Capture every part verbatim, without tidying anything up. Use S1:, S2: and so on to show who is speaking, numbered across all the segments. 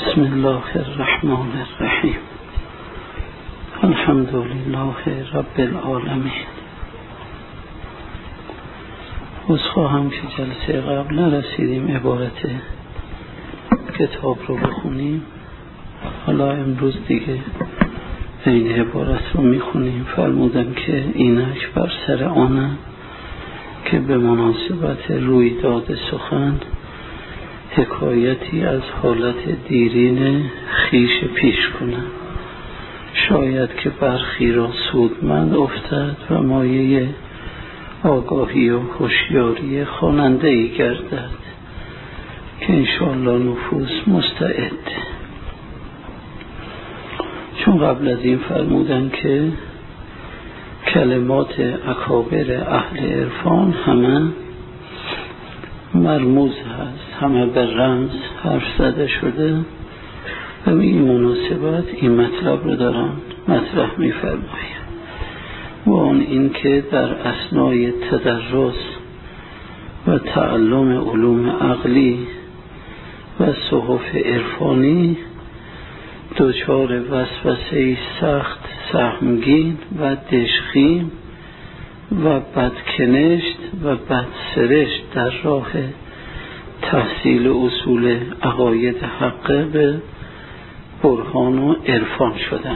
S1: بسم الله الرحمن الرحیم. الحمد لله رب العالمین. عذرخواهم که جلسه قبل نرسیدیم عبارت کتاب رو بخونیم. حالا امروز دیگه این عبارت رو میخونیم. فرمودم که اینک بر سر آنم که به مناسبت رویداد سخن حکایتی از حالت دیرین خیش پیش کنم، شاید که برخی را سودمند افتد و مایه آگاهی و هوشیاری خواننده‌ای گردد که انشاءالله نفوس مستعد. چون قبل از این فرمودن که کلمات اکابر اهل عرفان همه مرموز هست، همه به رمز حرف زده شده و به این مناسبت این مطلب رو دارن مطرح می فرماید. و آن این که در اثنای تدرس و تعلم علوم عقلی و صحف عرفانی دچار وسوسه سخت سهمگین و دژخیم و بدکنشت و بدسرشت در راه تحصیل اصول عقاید حقه به برهان و عرفان شدن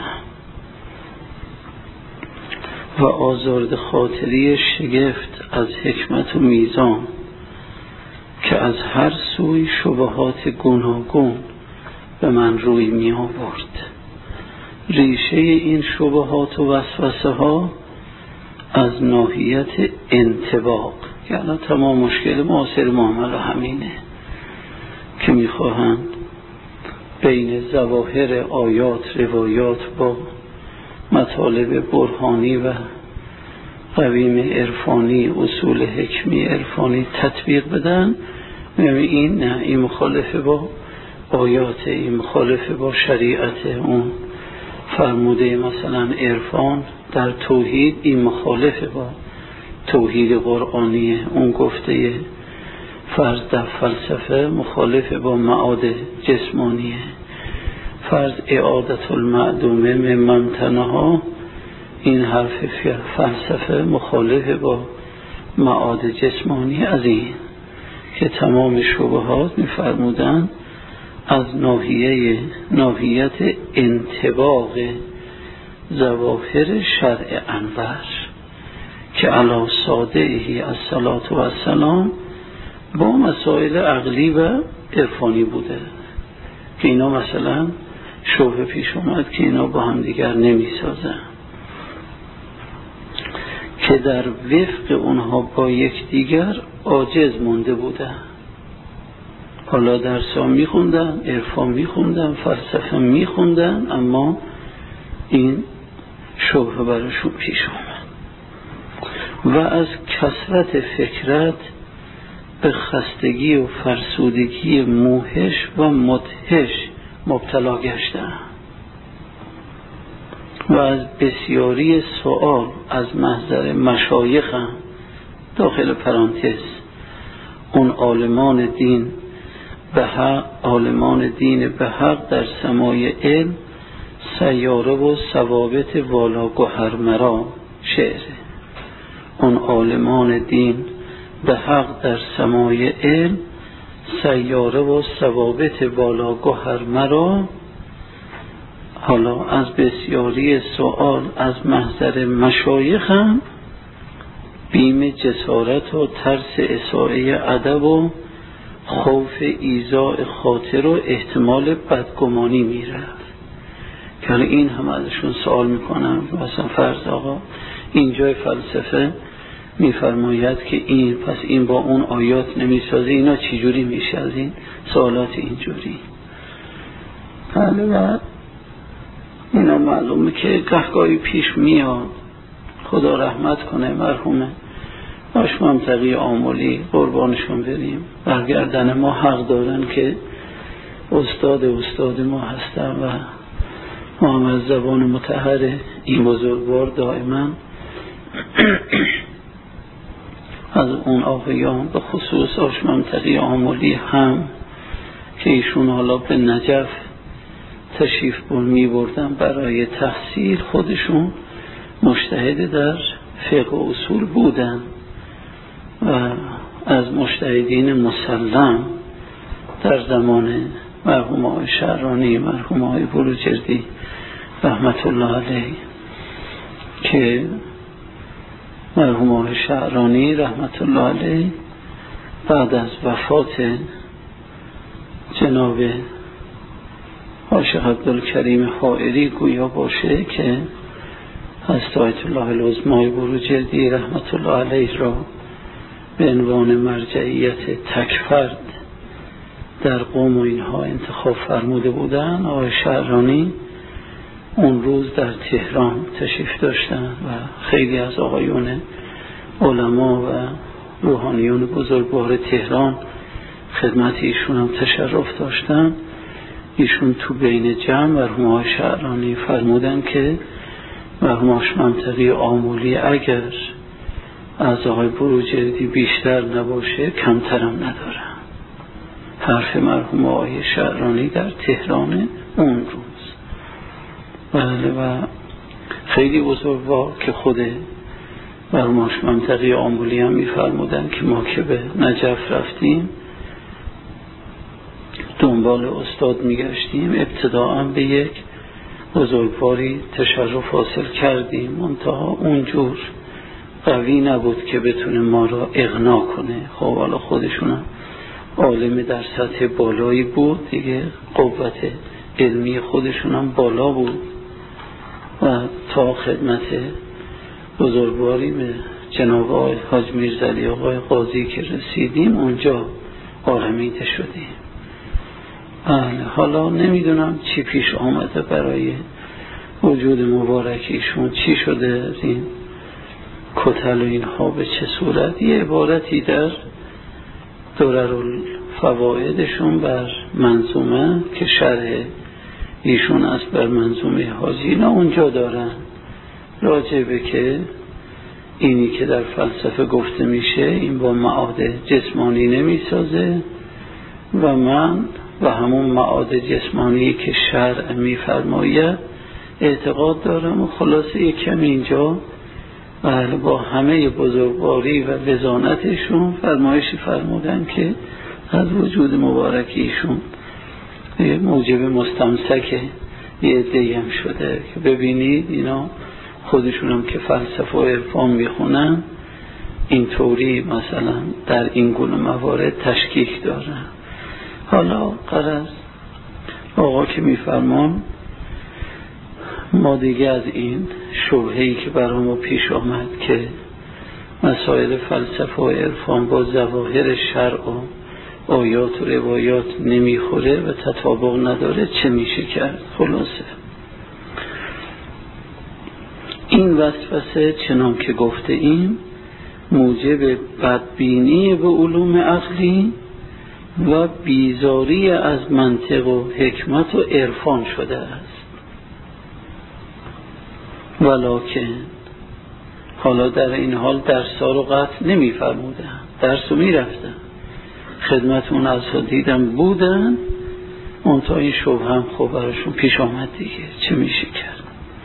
S1: و آزرد خاطری شگفت از حکمت و میزان که از هر سوی شبهات گوناگون به من روی می آورد. ریشه این شبهات و وسوسه ها از ناحیت انطباق، یعنی تمام مشکل معاصر معامله همینه که میخواهند بین ظواهر آیات روایات با مطالب برهانی و قویم عرفانی اصول حکمی عرفانی تطبیق بدن. یعنی این نه، این مخالفه با آیات، این مخالفه با شریعت. اون فرموده مثلا عرفان در توحید این مخالفه با توحید قرآنیه. اون گفته فرض در فلسفه مخالفه با معاد جسمانیه. فرض اعادت المعدومه ممن تنها، این حرف فلسفه مخالفه با معاد جسمانی. از این که تمام شبهات میفرمودن از ناحیه ناحیت انطباق ظواهر شرع انور که علی صادعه الصلاة و السلام با مسائل عقلی و عرفانی بوده، که اینا مثلا شبهه پیش اومد که اینا با هم دیگر نمی سازن، که در وفق اونها با یک دیگر عاجز مونده بودن. حالا درسا میخوندن، عرفان میخوندن، فلسفه میخوندن، اما این شبهه براشون پیش آمد و از کثرت فکرت به خستگی و فرسودگی موحش و مدهش مبتلا گشتن و از بسیاری سؤال از محضر مشایخم، داخل پرانتز اون عالمان دین به حق، عالمان دین به حق در سمای علم، سیاره و ثوابت والا گوهر مرا، شعره. اون عالمان دین به حق در سمای علم، سیاره و ثوابت والا گوهر مرا. حالا از بسیاری سوال از محضر مشایخم، بیم جسارت و ترس اساءه ادب و خوف ایذاء خاطر و احتمال بدگمانی میرفت. که این هم ازشون سوال میکنم، مثلا فرض آقا اینجای فلسفه میفرماید که این پس این با اون آیات نمیسازه، اینا چی جوری میشه از این سوالات اینجوری؟ بله، و اینا معلومه که گهگاهی پیش میاد. خدا رحمت کنه مرحومه باش منطقی آمولی، قربانشون بریم، برگردن ما حق دارن که استاد استاد ما هستن و ما هم از زبان مطهر این بزرگوار دائما از اون آقایان به خصوص آش منطقی آمولی هم که ایشون حالا به نجف تشریف بر می بردن برای تحصیل، خودشون مجتهد در فقه و اصول بودن و از مجتهدین مسلم در زمان مرحوم آقای شعرانی، مرحوم آقای بروجردی رحمت الله علیه، که مرحوم آقای شعرانی رحمت الله علیه بعد از وفات جناب عاشق عبدالکریم حائری گویا باشه که حضرت آیت الله العظمی بروجردی رحمت الله علیه را به عنوان مرجعیت تکفرد در قوم و اینها انتخاب فرموده بودن. آقای شعرانی اون روز در تهران تشریف داشتن و خیلی از آقایون علما و روحانیون بزرگوار تهران خدمت ایشون هم تشرف داشتن. ایشون تو بین جمع مرحوم آقای شعرانی فرمودن که مرحوم آقای منطقی آمولی اگر از آقای بروجردی بیشتر نباشه کمترم ندارن. حرف مرحوم آقای شعرانی در تهران اون روز. بله، و خیلی بزرگوار که خود مرحوم آقای منطقی آمولی هم میفرمودن که ما که به نجف رفتیم دنبال استاد میگشتیم، ابتداعا به یک بزرگواری تشرف حاصل کردیم، منتها اونجور قوی نبود که بتونه ما را اغنا کنه. خب حالا خودشون عالم در سطح بالایی بود دیگه، قوت علمی خودشون هم بالا بود و تا خدمت بزرگواری به جناب آقای حاج میرزعلی آقای قاضی که رسیدیم اونجا آرمیده شدیم. بله، حالا نمیدونم چی پیش آمده برای وجود مبارکیشون، چی شده از این کتل و اینها به چه صورت. یه عبارتی در دررالفوائدشون بر منظومه که شرح ایشون است بر منظومه حاجی، نه اونجا دارن راجع به که اینی که در فلسفه گفته میشه این با معاد جسمانی نمیسازه و من و همون معاد جسمانی که شرع میفرماید اعتقاد دارم. و خلاصه یک کم اینجا بله با همه بزرگواری و وزانتشون فرمایشی فرمودن که از وجود مبارکیشون موجب مستمسک یه عده‌ای هم شده که ببینید اینا خودشون هم که فلسفه و عرفان میخونن اینطوری مثلا در این گونه موارد تشکیک دارن. حالا غرض آقا که میفرمان ما دیگه از این شبهه‌ای که برامو پیش آمد که مسائل فلسفه و عرفان با ظواهر شرع و آیات و روایات نمیخوره و تطابق نداره چه میشه کرد. خلاصه این وسوسه چنان که گفته ایم موجب بدبینی به علوم عقلی و بیزاری از منطق و حکمت و عرفان شده است. ولکن حالا در این حال درسا رو قطع نمی فرمودن، درس رو می رفتن، خدمت اون از دیدم بودن، منتها این شبه هم خب براشون پیش آمد دیگه، چه میشه کرد.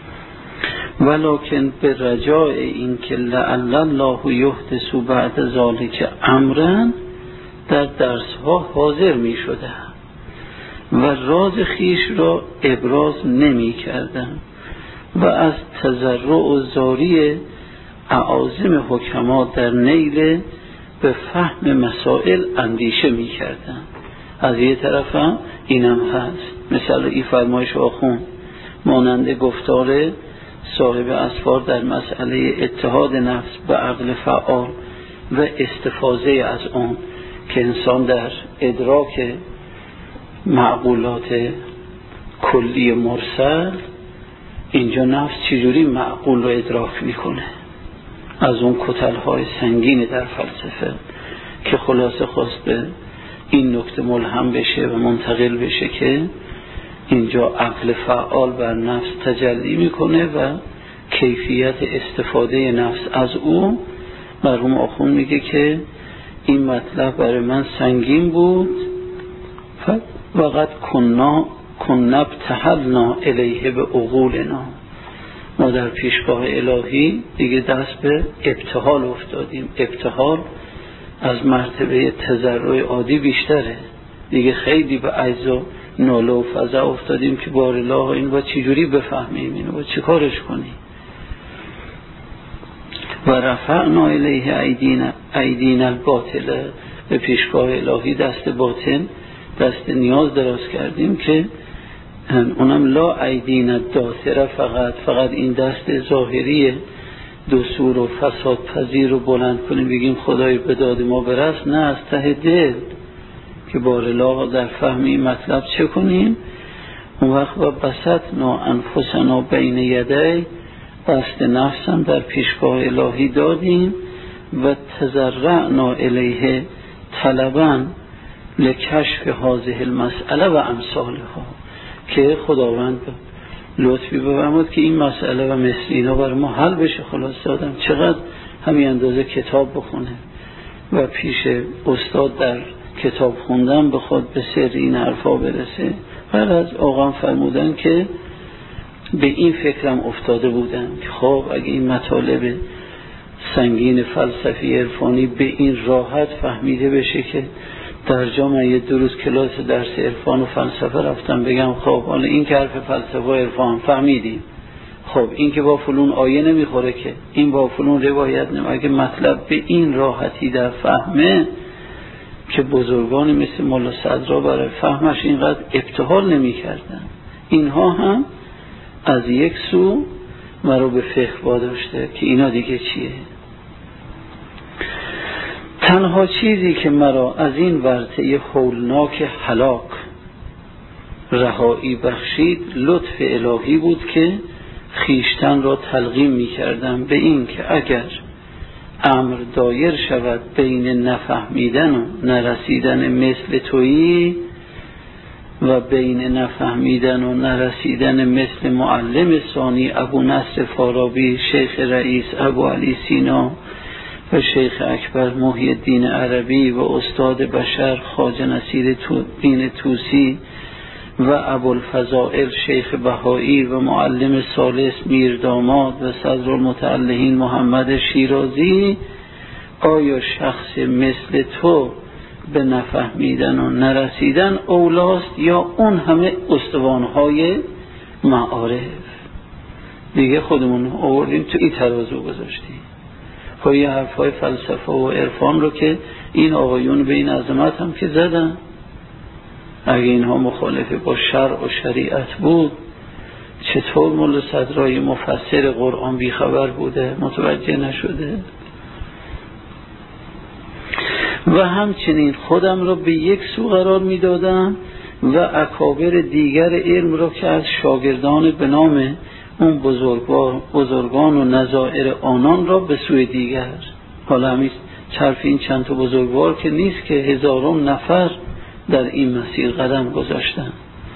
S1: ولکن به رجاء این که لعل الله یحدث بعد ذالک امرا در درس ها حاضر می شده و راز خیش را ابراز نمی کردن و از تضرع و زاری اعاظم حکما در نیل به فهم مسائل اندیشه می کردن. از یه طرف هم اینم هست، مثل این فرمایش آخون مانند گفتار صاحب اسفار در مسئله اتحاد نفس به عقل فعال و استفاده از آن که انسان در ادراک معقولات کلی مرسل اینجا نفس چجوری معقول رو ادراک میکنه از اون کتلهای سنگین در فلسفه که خلاصه خواست به این نکته ملهم بشه و منتقل بشه که اینجا عقل فعال بر نفس تجلی میکنه و کیفیت استفاده نفس از او. مرحوم آخوند میگه که این مطلب برای من سنگین بود، وقت کنا کن ابتهلنا الیه به عقولنا. ما در پیشگاه الهی دیگه دست به ابتهال افتادیم. ابتهال از مرتبه تضرع عادی بیشتره دیگه، خیلی به عجز و ناله و فزع افتادیم که بار الله این با چجوری بفهمیم، اینو با چی کارش کنیم. و رفعنا الیه ایدینا ایدینا الباطل، به پیشگاه الهی دست باطن، دست نیاز دراز کردیم که اونم لا ایدینا الداثره، فقط فقط این دست ظاهری دستور و فساد پذیر رو بلند کنیم بگیم خدای به داد ما برس، نه، از ته دل که بار الله در فهم این مطلب چه کنیم. اون وقت و بسطنا انفسنا بین یدی، بست نفسم در پیشگاه الهی دادیم و تضرعنا الیه طلبا لکشف هذه المسئله و امثالها، که خداوند لطفی بفرماد که این مسئله و مثل اینا بر ما حل بشه. خلاص دادم چقدر همین اندازه کتاب بخونه و پیش استاد در کتاب خوندن بخواد به سر این حرفا برسه. بعد از آقام فرمودن که به این فکرم افتاده بودم که خب اگه این مطالب سنگین فلسفی عرفانی به این راحت فهمیده بشه که در جا من یه دو روز کلاس درس عرفان و فلسفه رفتم بگم خب حالا این که حرف فلسفه و عرفان فهمیدیم، خب این که با فلون آیه نمیخوره که، این با فلون روایت نمیخوره، اگه مطلب به این راحتی در فهمه که بزرگانی مثل مولا صدرا برای فهمش اینقدر ابتهال نمی کردن. اینها هم از یک سو مرا به فقه واداشته که اینا دیگه چیه. تنها چیزی که مرا از این ورطه هولناک هلاک رهایی بخشید لطف الهی بود که خیشتن را تلقین می کردم به این که اگر امر دایر شود بین نفهمیدن و نرسیدن مثل تویی و بین نفهمیدن و نرسیدن مثل معلم ثانی ابو نصر فارابی، شیخ رئیس ابو علی سینا و شیخ اکبر محی الدین عربی و استاد بشر خواجه نصیر دین توسی و ابوالفضائل شیخ بهایی و معلم ثالث میر داماد و صدر المتعلهین محمد شیرازی، آیا شخص مثل تو به نفهمیدن و نرسیدن اولاست یا اون همه استوانهای معارف؟ دیگه خودمون آوردیم تو این ترازو گذاشتیم. خب یه حرفای فلسفه و عرفان رو که این آقایون به این عظمت هم که زدن، اگه اینها مخالف با شرع و شریعت بود چطور مولا صدرای مفسر قرآن بیخبر بوده، متوجه نشده؟ و همچنین خودم را به یک سو قرار می دادم و اکابر دیگر علم را که از شاگردان به نام اون بزرگوار بزرگان و نظائر آنان را به سوی دیگر. حالا همیست چرف این چند تا بزرگوار که نیست که هزاران نفر در این مسیر قدم گذاشتن.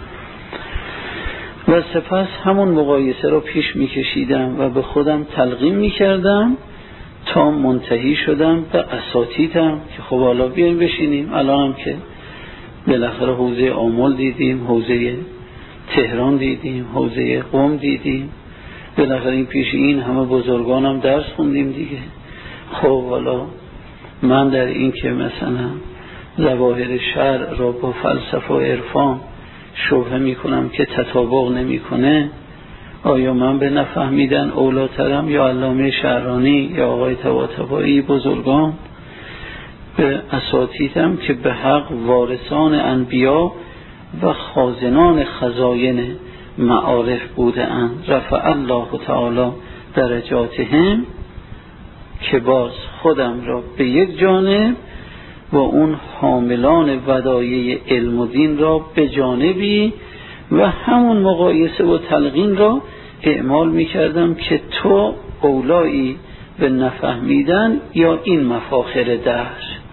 S1: و سپس همون مقایسه را پیش می کشیدم و به خودم تلقین می کردم تا منتهی شدم به اساتیدم که خب حالا بیاییم بشینیم. الان هم که بالاخره حوزه آمل دیدیم، حوزه تهران دیدیم، حوزه قم دیدیم، بالاخره این پیش این همه بزرگانم درس خوندیم دیگه. خب حالا من در این که مثلا ظواهر شرع را با فلسفه و عرفان شبهه می کنم که تطابق نمی کنه، آیا من به نفهمیدن اولاترم یا علامه شعرانی یا آقای طباطبایی بزرگان؟ به اساتیدم که به حق وارثان انبیا و خازنان خزاین معارف بوده اند، رفع الله تعالی درجاتهم، که باز خودم را به یک جانب و اون حاملان ودایع علم و دین را به جانبی و همون مقایسه و تلقین را اعمال می کردم که تو اولایی به نفهمیدن یا این مفاخر دهر.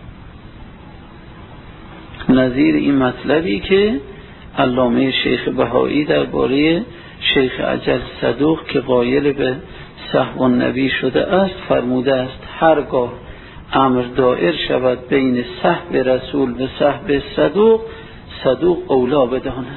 S1: نظیر این مطلبی که علامه شیخ بهایی درباره شیخ اجل صدوق که قایل به صحب النبی شده است فرموده است هرگاه امر دائر شود بین صحب رسول و صحب صدوق، صدوق اولا بداند.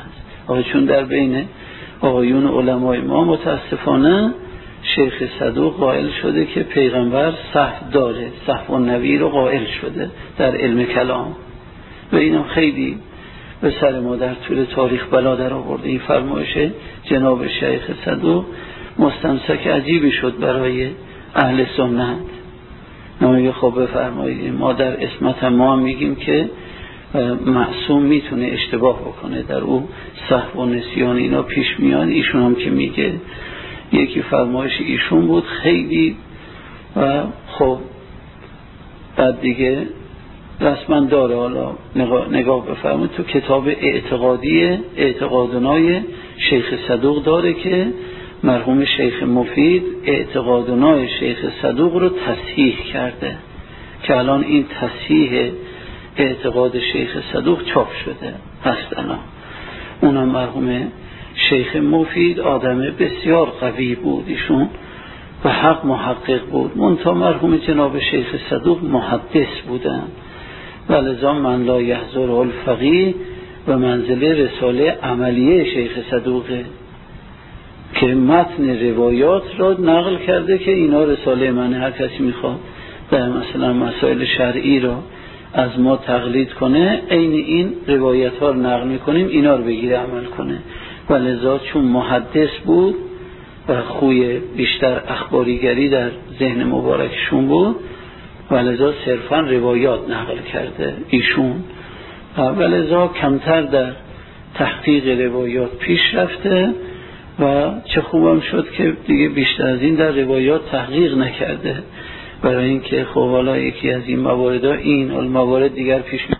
S1: چون در بین آقایون علمای ما متاسفانه شیخ صدوق قائل شده که پیغمبر صحو داره، صحو النبی رو قائل شده در علم کلام و اینا خیلی به سر ما در طول تاریخ بلا در آورده. این فرمایش جناب شیخ صدوق مستمسک عجیبی شد برای اهل سنت. نمیگه خب بفرمایید ما در اسمت ما هم میگیم که معصوم میتونه اشتباه بکنه، در او سهو و نسیان اینا پیش میاد. ایشون هم که میگه یکی فرمایش ایشون بود خیلی و خب بعد دیگه رسما داره. حالا نگاه, نگاه بفرمایید تو کتاب اعتقادی اعتقادنای شیخ صدوق داره که مرحوم شیخ مفید اعتقادنای شیخ صدوق رو تصحیح کرده که الان این تصحیح اعتقاد شیخ صدوق چاپ شده هستنا. اونم مرحوم شیخ مفید آدم بسیار قوی بود، ایشون و حق محقق بود، منتها مرحوم جناب شیخ صدوق محدث بودن و لذا من لا یحضر الفقیه و منزله رساله عملیه شیخ صدوقه که متن روایات را نقل کرده که اینا رساله منه، هر کسی میخواد در مثلا مسائل شرعی را از ما تقلید کنه عین این روایت ها رو نقل میکنیم اینا رو بگیره عمل کنه. و لذا چون محدث بود و خوی بیشتر اخباریگری در ذهن مبارکشون بود و لذا صرفا روایات نقل کرده ایشون و لذا کمتر در تحقیق روایات پیش رفته و چه خوبم شد که دیگه بیشتر از این در روایات تحقیق نکرده، برای اینکه خب حالا یکی از این موارد این الموارد دیگر پیش می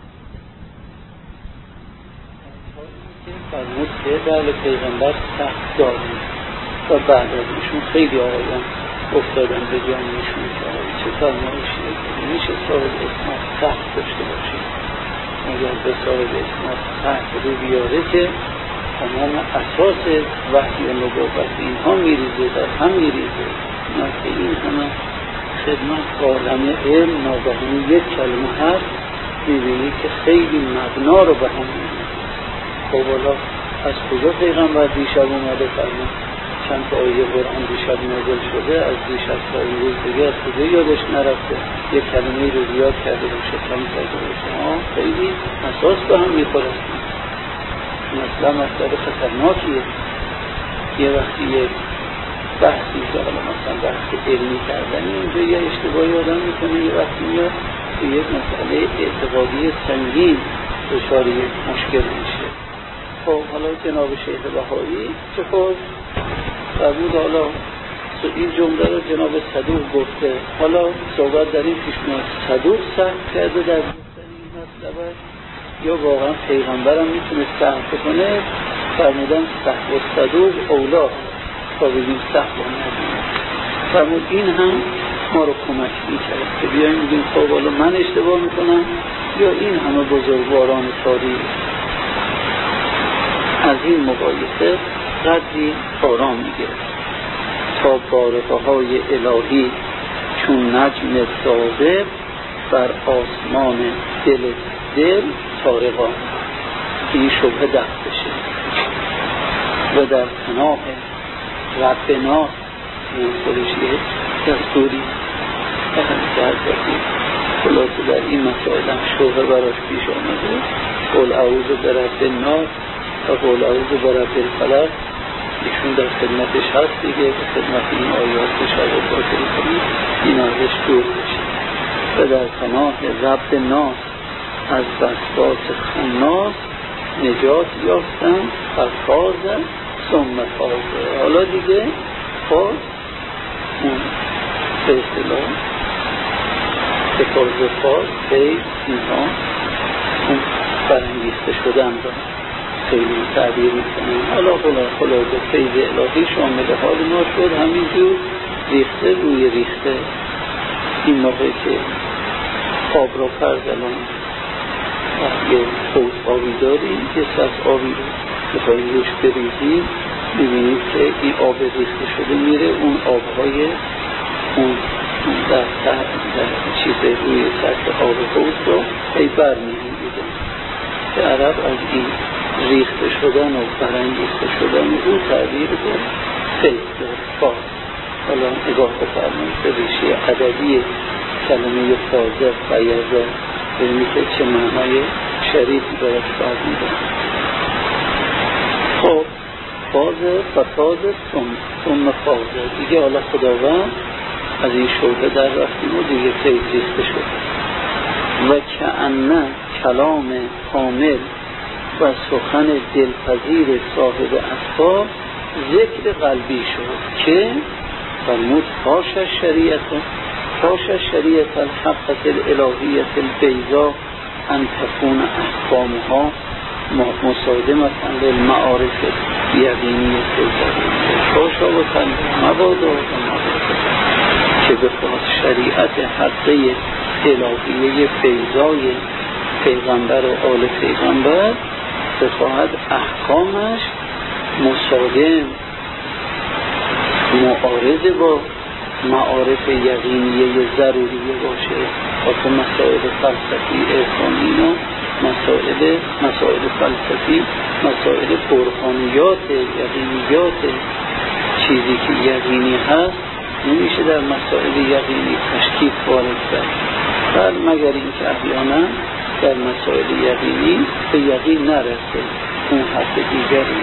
S1: فرمود که بله پیغمبر سخت داریم و بعد از ایشون خیلی آقایان افتادن به جانشون که چه فرمایشی میشه صاحب اسمت سخت داشته باشید، اگر به صاحب اسمت سخت رو بیاره که تمام اساس وحی و نبوت اینها میریزه در هم میریزه. نه که این همه خدمت عالم علم ناگهانی یک کلمه هست میبینی که خیلی مبنا رو به هم میبینی. خب حالا از کجا پیغمبر دیشب اومده فرمود چند تا آیه قرآن دیشب نازل شده، از دیشب تا امروز دیگه از کجا یادش نرفته یک کلمه رو یاد کرده باشه کم کرده باشه. خیلی اساس به هم میخوره. مثلا مسئله خطرناکیه. یه وقتی یک بحثی که حالا مثلا بحث علمی کردنی اونجا یه اشتباهی آدم میکنه، یه وقتی میاد که یک مسئله اعتقادی سنگین دچار یک مشکل میشه. خب حالا جناب شیخ بهایی چه خود فرمود حالا این جمله رو جناب صدوق گفته، حالا صحبت در این پیش میاد صدوق سخت کرده در گفتن این مطلبه یا واقعا پیغمبرم میتونه سخت کنه. فرمودن سخت و صدوق اولا تا بگیم سخت و ندیم. فرمود این هم ما رو کمک میکرد که بیاییم بگیم خب حالا من اشتباه میکنم یا این همه بزرگواران تاریخ. از این مقایسه قدری آرام میگرد تا بارقه های الهی چون نجم ثاقب بر آسمان دل دل تارقان این شبه دست بشه و در پناه ربنا این خودشیه دستوری در دستی خلاصه در این مسائل هم شبه براش پیش آمده. قول اعوذ برب الناس و قول اعوذ برب الفلق ایشون در خدمتش هست دیگه، به خدمت این آیات شاید باطلی کنید این ازش دور بشه. و در پناه رب ناس از وسواس خناس نجات یافتن فرفاز ثم فازه. حالا دیگه فاز اون به اصطلاح به فاز فاز خیلی اینها اون برانگیخته شدن را خیلی تعبیر میکنن. حالا خلاصه فیض الهی شامل حال ما شد، همینجور ریخته روی ریخته. این موقع که آب را فرزلان یه حوض آبی داریم یه سطح آبی رو بخواهیم روش بریزیم ببینید که این آب ریخته شده میره اون آبهای اون در در چیز روی سطح آب حوض رو ای بر میگیدن که عرب از این ریخته شدن و برانگیخته شدن او تعبیر به فیض فاز. حالا نگاه بفرمایید به ریشه ادبی کلمه فازه فیضه ببینید که چه معنای شریفی باید فرق میده. خب فازه و فازه ثم فازه دیگه. حالا خداوند از این شعبه در رفتیم و دیگه فیض ریخته شد و کأنه کلام کامل و سخن دلپذیر صاحب اسباب ذکر قلبی شد که فرمود پاش شریعت پاش شریعت الحقت الالهیت البیضاء ان تكون احکامها مصادمة للمعارف یقینیت الضرورية. پاشا و کلمه مبادا و مبادا که بخواد شریعت حقه الهیه بیضای پیغمبر و آل پیغمبر بخواهد احکامش مصادم معارض با معارف یقینیه ضروریه باشه و تو مسائل فلسفی عرفانی و مسائل مسائل فلسفی مسائل برهانیات یقینیات چیزی که یقینی هست نمیشه در مسائل یقینی تشکیک وارد کرد بل مگر اینکه احیانا در مسائل یقینی به یقین نرسه اون حد دیگری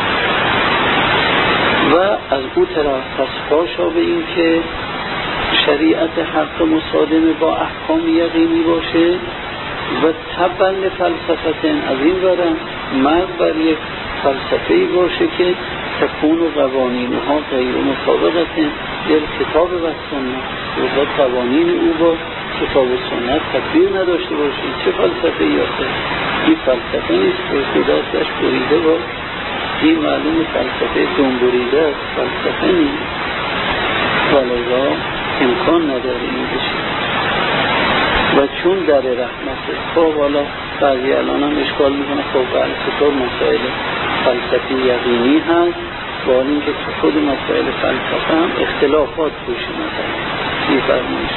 S1: و از او طرف پس پاشا به این که شریعت حق مصادم با احکام یقینی باشه و تبن فلسفه از این برم مرد بر یک فلسفه‌ای باشه که تکون و قوانینها غیر مطابقت در کتاب و سنت و قوانین او با کتاب و سنت تطبیق نداشته باشه. چه فلسفه یاته؟ این فلسفه نیست که دستش بریده با این معلوم فلسفه دنبریده است، فلسفه نیست ولذا امکان نداره این بشه و چون در رحمته. خب حالا بعضی الان هم اشکال میکنه خب فلسفه مسائل فلسفی یقینی هست با اینکه تو خود مسائل فلسفه هم اختلافات توش مثلا این فرمایش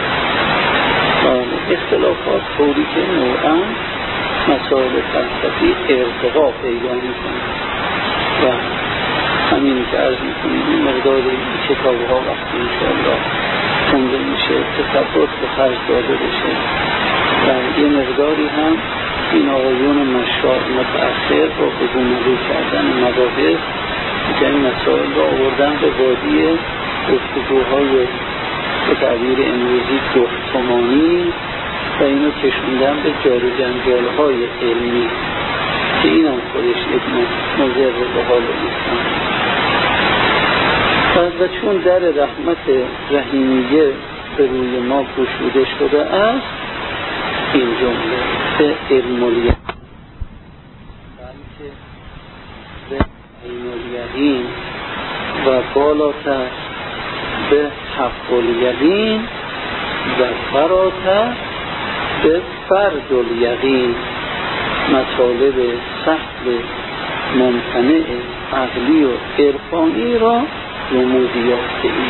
S1: اختلافات طوری که نوعا مسائل فلسفی ارتقا پیدا میکنه و همین که عرض میکنیم این مقدار این کتاب ها وقتی انشاءالله خونده میشه تثبت به خرج داده بشه و یه مقداری هم این آقایون مشاعر متأخر با بگونه‌گو کردن مباحث که این مسائل را آوردن به وادی گفتگوهای به تعبیر امروزی گفتمانی و اینو کشوندن به جار و جنجال‌های علمی که این هم خودش یک مضر به حال نیستن. و چون در رحمت رحیمیه به روی ما گشوده شده است این جمله به علم الیقین بلکه به عین الیقین و بالاتر به حق الیقین و فراتر به فرد الیقین مطالب سهل ممتنع عقلی و عرفانی را رموزی یافته این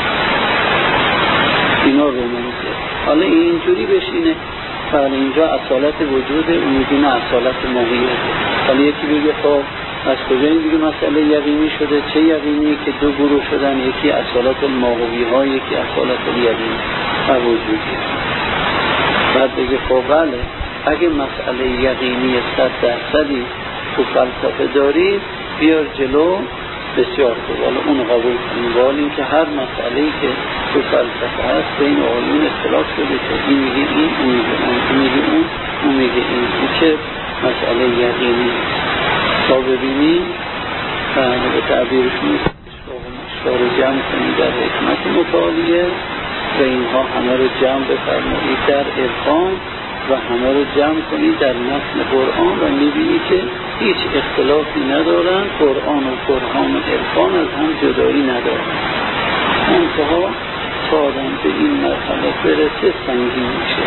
S1: اینا رموزه. حالا اینجوری بشینه حالا اینجا اصالت وجود اون میگه اصالت موقعیت. حالا یکی بگه خب از کجا این دیگه مسئله یقینی شده؟ چه یقینی که دو گروه شدن، یکی اصالت الموقعی ها یکی اصالت الیقین و وجودی. بعد بگه خب بله اگه مسئله یقینی صد درصدی تو فلسفه داری بیار جلو بسیار خوب حالا اون قبول کنیم ولی که هر مسئله‌ای که تو فلسفه هست بین علوم اختلاف شده که این میگه این اون میگه اون اون میگه اون اون میگه این این که مسئله یقینی تا ببینیم به تعبیرشون اشتاق رو جمع کنید در حکمت مطالعه و اینها همه رو جمع بفرمایید در عرفان و همه رو جمع کنید در متن قرآن و میبینی که هیچ اختلافی ندارن. قرآن و قرآن و عرفان از هم جدایی ندارن. منتها تا آدم به این مرحله برسه سنگین میشه.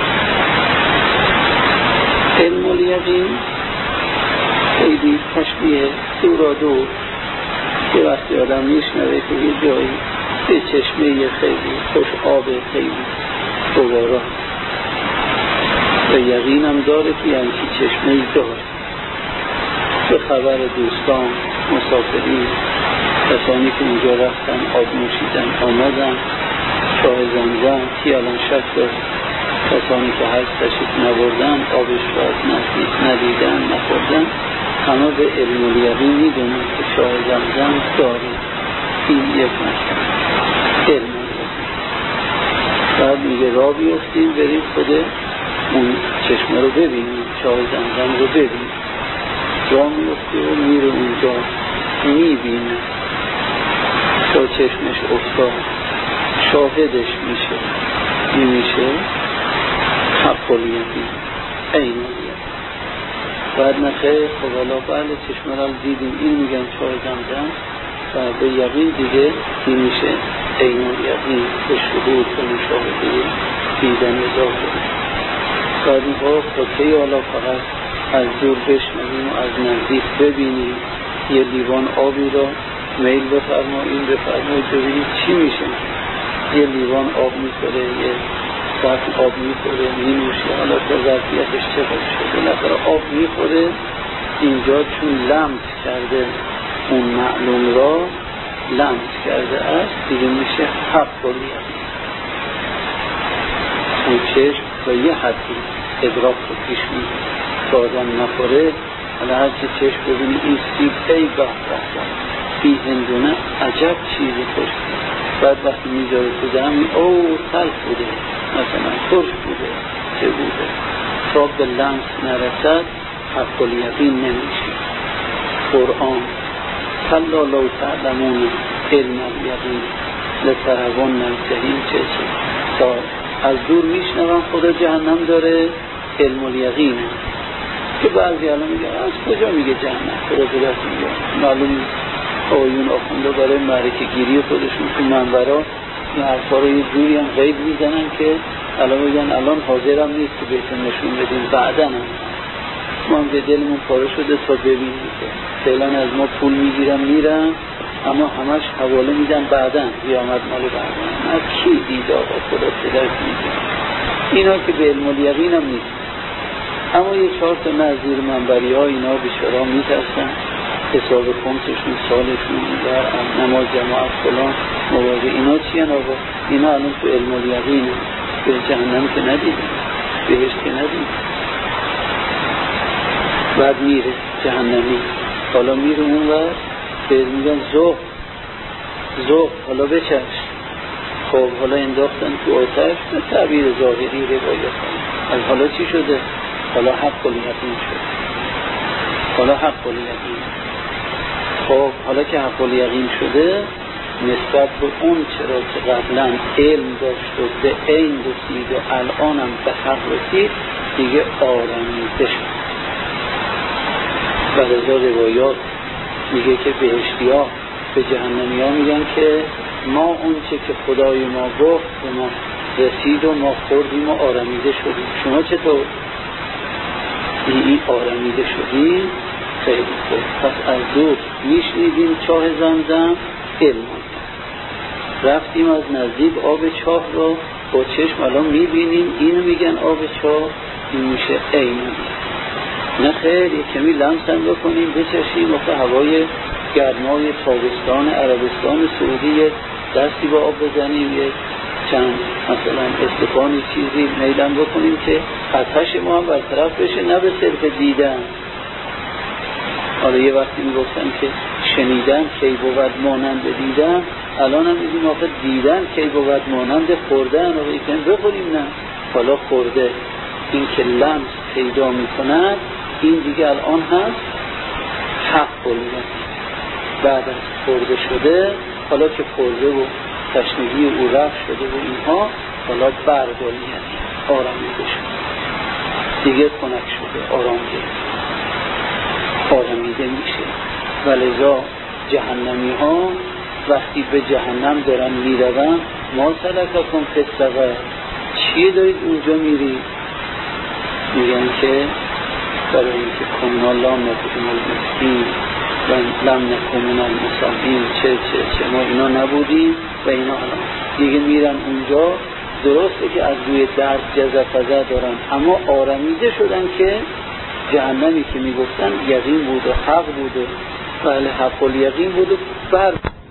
S1: علم الیقین خیلی تشبیه دورا دور که وقتی آدم میشنوه که یه جایی به چشمه خیلی خوش آب خیلی دوباره و یقینم داره که یعنی چشمه ای داره به خبر دوستان، مسافرین، کسانی که اونجا رفتن آب نوشیدن آمدن، چاه زمزم کی الان شک داره؟ کسانی که هر تشریف نبردن، آبش را از نزدیک ندیدن نخوردن، همه به علم الیقین میدونن که چاه زمزم داره. این یک مسئله علم الیقین. بعد میگه را بیفتیم بریم خود اون چشمه رو ببینیم، چاه زمزم رو ببینیم. را میفتی و میره اونجا میبینه، تا چشمش افتاد شاهدش میشه. این میشه حق الیقین، عین الیقین. بعد نخیر خب حالا بله چشمه را دیدیم، این میگن چاه زمزم و به یقین دیگه این میشه عین الیقین، به شهود و مشاهده دیدن ظاهر. بعد میگه خودی حالا فقط از دور بشنویم و از نزدیک ببینیم. یه لیوان آبی را میل بفرماییم بفرمایید ببینید چی میشه. یه لیوان آب میخوره، یه سطح آب میخوره، مینوشه، حالا تا ظرفیتش چقدر شده نفر آب میخوره. اینجا چون لمس کرده اون معلوم را لمس کرده است دیگه میشه حق الیقین. اون چشم تا یه حدی ادراک رو پیش میده تا آدم نخوره. حالا هرچی چشم ببینی این سیب ای به به این هندونه عجب چیزی خوش بود. بعد وقتی میذاره تو دهمی او تلخ بوده، مثلا ترش بوده، چه بوده، تا به لمس نرسد حق الیقین نمیشه. قرآن کلا لو تعلمون علم الیقین لترون الجحیم چه چه تا از دور میشنون خدا جهنم داره علم الیقینه. که بعضی الان میگه از کجا میگه جهنم، خدا درست میگه معلوم آیون آخونده برای معرکه گیری خودشون تو منبرا این حرفا رو یه جوری هم غیب میزنن که الان میگن الان حاضرم نیست که بهتون نشون بدیم، بعدن هم ما هم به دلمون پاره شده تا ببینیم که فعلا از ما پول میگیرن میرن، اما همش حواله میدن بعدن قیامت مال بعدن. از کی دید آقا خدا پدر میگه اینا که به علم الیقین هم نیست. اما یه چهار تا نظیر منبری ها اینا بیچارا میترسن حساب خمسشون سالشون در نماز جماعت فلان مواقع اینا چی هن آقا؟ اینا الان تو علم الیقین به جهنم که ندیدن، بهشت که ندیدن. بعد میره جهنمی، حالا میره اون ور بهت میگن زهد زهد حالا بچش. خب حالا انداختن تو آتش به تعبیر ظاهری روایت از حالا چی شده؟ حالا حق الیقین شد، حالا حق الیقین. خب حالا که حق الیقین شده نسبت به اون چرا که قبلا علم داشت و به عین رسید و الان هم به حق رسید دیگه آرمیده شد. و رضا روایات میگه که بهشتی ها به جهنمی ها میگن که ما اون چه که خدای ما گفت به ما رسید و ما خوردیم و آرمیده شدیم. شما چطور؟ این آرمیده شدیم؟ خیلی خوب. پس از دور میشنیدیم چاه زمزم علم رفتیم از نزدیک آب چاه رو با چشم الان میبینیم. اینو میگن آب چاه، این میشه عین. نه خیر یک کمی لمس هم بکنیم بچشیم و هوای گرمای تابستان عربستان سعودی دستی با آب بزنیم، یک چند مثلا استفانی چیزی میلم بکنیم که آتش ما هم برطرف بشه، نه به صرف دیدن. حالا یه وقتی میگفتن که شنیدن کی بود مانند دیدن، الان هم میگیم آخه دیدن کی بود مانند خوردن. و یکم بخوریم نه حالا خورده این که لمس پیدا میکند این دیگه الان هست حق الیقین. بعد از خورده شده حالا که خورده و تشنگی او رفت شده و اینها حالا برد الیقین آرامیده شده دیگه خنک شده آرام گرفت آرامیده میشه. ولذا جهنمی ها وقتی به جهنم دارن میرون ما سلککم فی السقر چیه دارید اونجا میرید؟ میگن که برای اینکه کنا لا نطعم المسکین و لم نکن من المصلین چه چه چه ما اینا نبودیم و اینا الان دیگه میرن اونجا. درسته که از روی درد جزع فزع دارن اما آرامیده شدن که جهنمی که میگفتن یقین بود و حق بود و بله حق و یقین بود و بر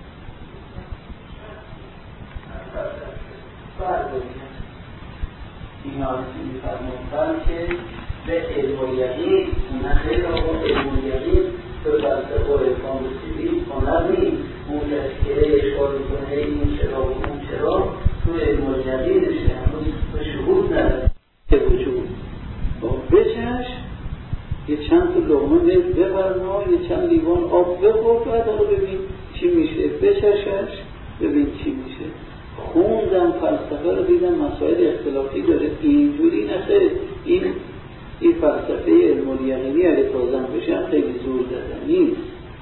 S1: این آرسی میفرمودن که به علم و یقین نه خیلی آقا علم و یقین به فلسفه و ارفان رسیدی هنر نیست. اون تذکره اشاره کنه این چرا و اون چرا تو علم و یقینشه، هنوز به شهود نداره به وجود بچش یه چند تا لقمه نیز ببرنا، یه چند لیوان آب بخور، بعد حالا ببین چی میشه، بچشش ببین چی میشه. خوندم فلسفه رو دیدم مسائل اختلافی داره، اینجوری نخیر این این فلسفه علم الیقینی اگه تازم بشن خیلی زور داده نیست،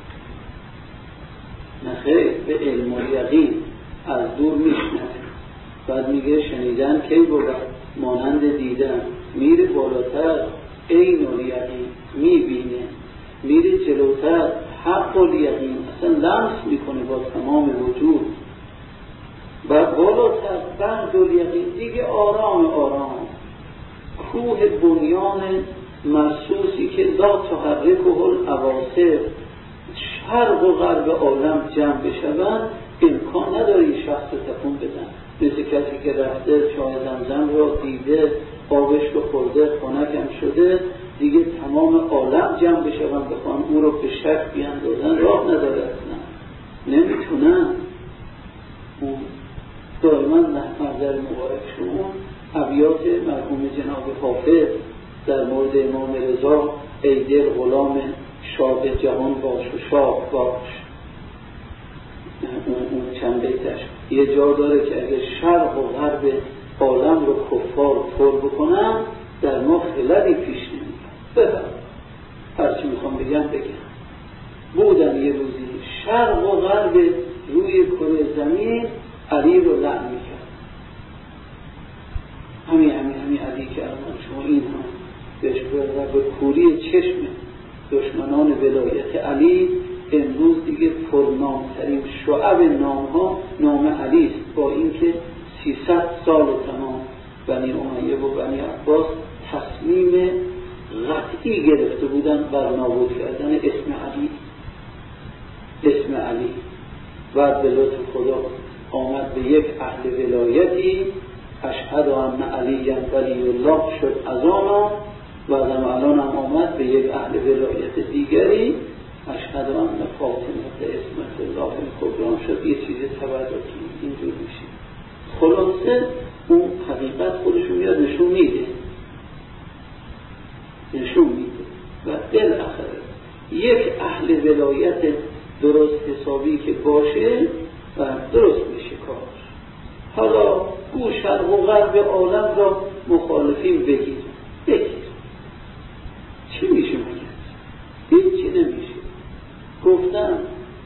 S1: نخیر به علم الیقین از دور میشنه. بعد میگه شنیدن کی بود مانند دیدن، میره بالاتر عین الیقین میبینه، میره جلوتر حق الیقین اصلا لمس میکنه با تمام وجود، و بالاتر بعد الیقین دیگه آرام آرام کوه بنیان مرصوصی که لا تحرکه العواصف شرق و غرب عالم جمع بشوند امکان نداره این شخص تکون بدن. مثل کسی که رفته چای زمزم را دیده آبش رو خورده خنکم شده دیگه تمام عالم جمع بشوند بخوان او رو به شک بیاندازن راه نداره، اصلا نمیتونن. اون دائما نظر مبارکشون ابیات مرحوم جناب حافظ در مورد امام رضا ای دل غلام شاه جهان باش و شاه باش، اون, اون چند بیتش یه جا داره که اگه شرق و غرب عالم رو کفار پر بکنن در ما خللی پیش نمیاد. ببر هرچی میخوام بگم بگم. بودن یه روزی شرق و غرب روی کره زمین علی رو لعن میکرد، همین همین همین علی که الان شما این هم بهش و به کوری چشم دشمنان ولایت علی امروز دیگه پرنامترین شعب نام ها نام علی است، با اینکه سیصد سال تمام بنی امیه و بنی عباس تصمیم قطعی گرفته بودن بر نابود کردن اسم علی اسم علی و به لطف خدا آمد به یک اهل ولایتی اشهد ان علی ولی الله شد از آن و الان هم آمد به یک اهل ولایت دیگری اشهد ان فاطمه اسمت الله الکبرا شد، یه چیز تبرکی اینجور میشه. خلاصه اون حقیقت خودشون میاد نشون میده نشون میده و بالاخره یک اهل ولایت درست حسابی که باشه و درست میشه کار. حالا گو شرق و غرب عالم را مخالفین بگیر بگیر چی میشه مگه؟ هیچی نمیشه. گفتم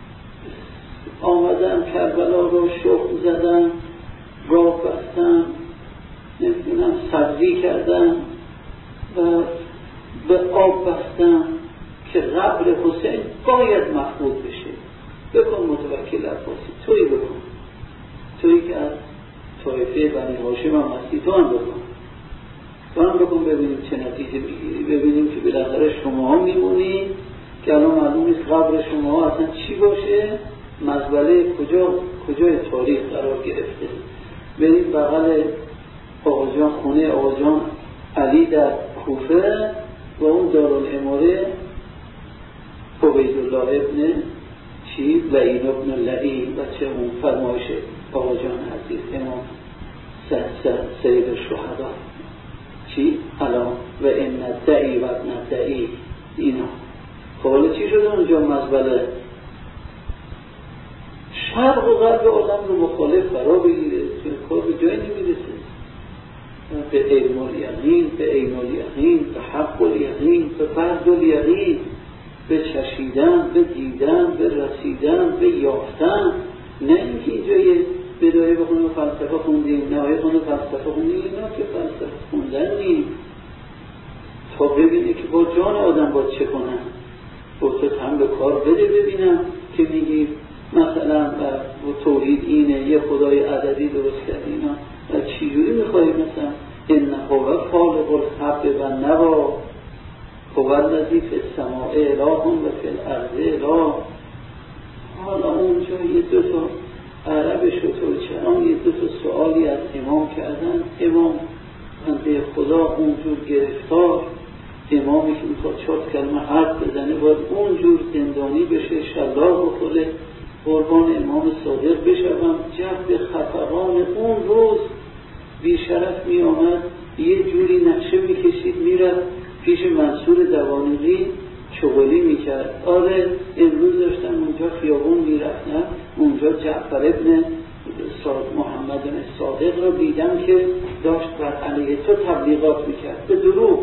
S1: آمدن کربلا رو شخم زدن، راه بستن، نمیدونم سبزی کردن و به آب بستن که قبر حسین باید مفقود بشه. بکن متوکل عباسی توی بکن، توی که از طایفه بنی هاشم هم هستی تو هم بکن تو هم بکن ببینیم چه نتیجه بگیری. ببینیم که بالاخره شما ها میمونی که الان معلوم نیست قبر شما ها اصلا چی باشه، مزبله کجا کجای تاریخ قرار گرفته. بریم بغل آقاجان خونه آقاجان علی در کوفه و اون دارالاماره عبیدالله ابن چی؟ لعین ابن لعین و چه اون فرمایش آقاجان عزیز امام سید الشهدا چی؟ الان و این ندعی و ندعی اینا. خب حالا چی شده اونجا مزبله؟ شرق و غرب عالم رو مخالف فرا بگیره چون کار به جای نمیرسه. به علم الیقین، به عین الیقین، به حق الیقین، به فرض الیقین، به چشیدن، به دیدن، به رسیدن، به یافتن. نه اینکه اینجای بدایه بخونیم فلسفه خوندیم نهایه خونده فلسفه خوندیم، اینا که فلسفه خوندن نیست تا ببینی که با جان آدم باید چه کنن. فرصت هم به کار بده ببینم که میگی مثلا توحید اینه یه خدای عددی درست کرد اینا و چجوری میخوایی مثلا این هو خالق الحب و نوا هو الذی فی السماء اله و فی الارض اله. حالا اونجا یه دو تا عرب شترچران یه دو تا سوالی از امام کردن. امام بنده خدا اونجور گرفتار، امامی که میخواد چهار کلمه حرف بزنه باید اونجور زندانی بشه، شلاق بخوره، قربان امام صادق بشوم. جهد خفقان اون روز بیشرف می آمد یه جوری نقشه میکشید میرفت پیش منصور دوانقی چغلی میکرد. آره امروز داشتم اونجا خیابون میرفتم، اونجا جعفر ابن محمد بن صادق رو دیدم که داشت بر علیه تو تبلیغات میکرد. به دروغ،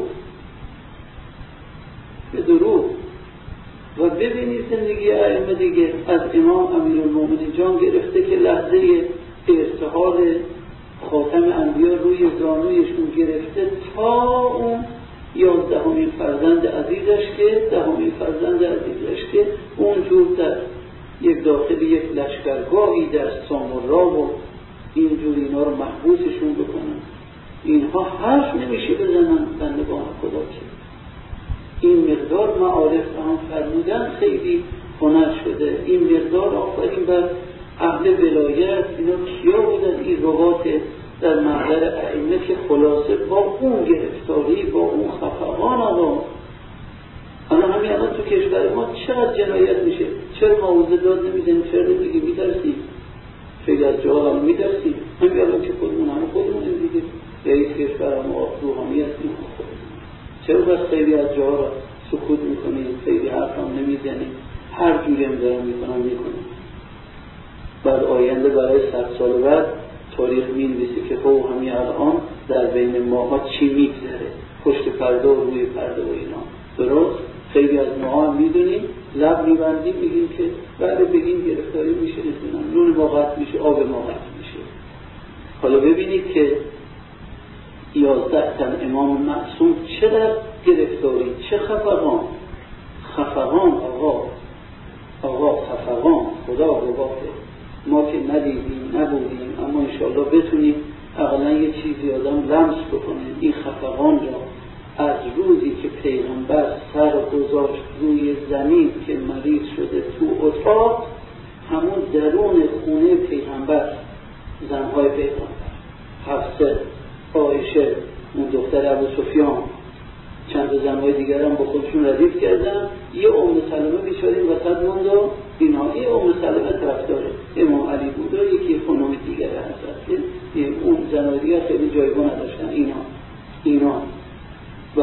S1: به دروغ. و ببینید زندگی ائمه دیگه، از امام امیرالمومنین جان گرفته که لحظه ارتحال خاتم انبیا روی زانویشون گرفته تا اون یازدهمین فرزند عزیزش که دهمین فرزند عزیزش که اونجور در یک داخل یک لشکرگاهی در سامورا و اینجور اینا رو محبوسشون بکنن. اینها حرف نمیشه بزنن بندگان خدا که این مقدار معارف هم فرمودن خیلی هنر شده. این مقدار آفرین بر اهل ولایت. اینا کیا بودن این روات در محضر ائمه که خلاصه با اون گرفتاری با اون خفقان آقا. الان همین الان تو کشور ما چقدر جنایت میشه، چرا معوضه داد نمیزنیم، چرا دیگه میترسیم، خیلی از جاها هم میترسیم. همین الان که خودمون همه خودمون دیگه رئیس کشور ما روحانی هستیم، چرا بس خیلی از جاها را سکوت میکنیم، خیلی حرف هم نمیزنیم، هر جوری هم دارم میکنم میکنیم. بعد آینده برای صد سال بعد تاریخ مینویسه که خب همین الان در بین ماها چی میگذره، پشت پرده و روی پرده و اینا. درست؟ خیلی از ماها هم میدونیم، لب میبندیم میگیم که بعد بگیم گرفتاری میشه، نمیدونم نون ما قطع میشه، آب ما قطع میشه. حالا ببینید که یازده تن امام معصوم چقدر گرفتاری، چه خفقان. خفقان آقا آقا خفقان خدا گواهه. ما که ندیدیم نبودیم، اما انشاءالله بتونیم اقلا یه چیزی آدم لمس بکنیم این خفقان را. از روزی که پیغمبر سر گذاشت روی زمین که مریض شده تو اتاق، همون درون خونه پیغمبر، زنهای پیغمبر، حفصه، عایشه، اون دختر ابو سفیان، چند تا زنهای دیگر هم با خودشون ردیف کردن. یه ام سلمه بیچاره این وسط موند و اینا. یه ام سلمه طرفدار امام علی بود و یکی خانم دیگر هست که اون زنهای دیگر خیلی جایگاه نداشتن. اینا اینا و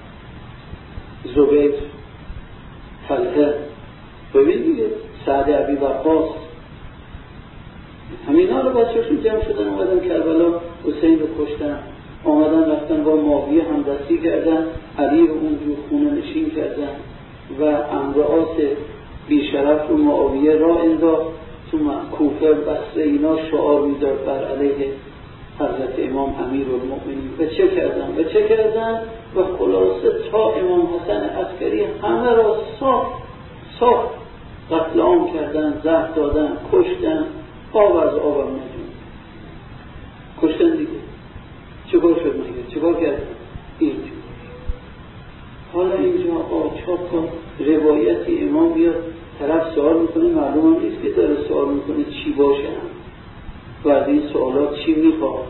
S1: زبیر، طلحه، ببین دیگه سعد ابی وقاص، همینا رو بچه‌شون جمع شدن اومدن کربلا حسین رو کشتن، آمدن رفتن با معاویه همدستی کردن، علی رو اونجور خونه نشین کردن و امرعاس بیشرف رو معاویه را انداخت تو کوفه بصره. اینا شعار میداد بر علیه حضرت امام امیرالمومنین. و چه کردن و چه کردن و خلاصه تا امام حسن عسکری همه را صاف صاف قتل عام کردن، زهر دادن، کشتن، آب از آب هم نجون کشتن دیگه. چگاه شد مگه؟ چگاه کردن؟ اینجا. حالا اینجا آچاب تا روایتی امام بیاد طرف سوال میکنه، معلوم هم نیست که داره سوال میکنه چی باشه هم و از این سوالات چی میخواد.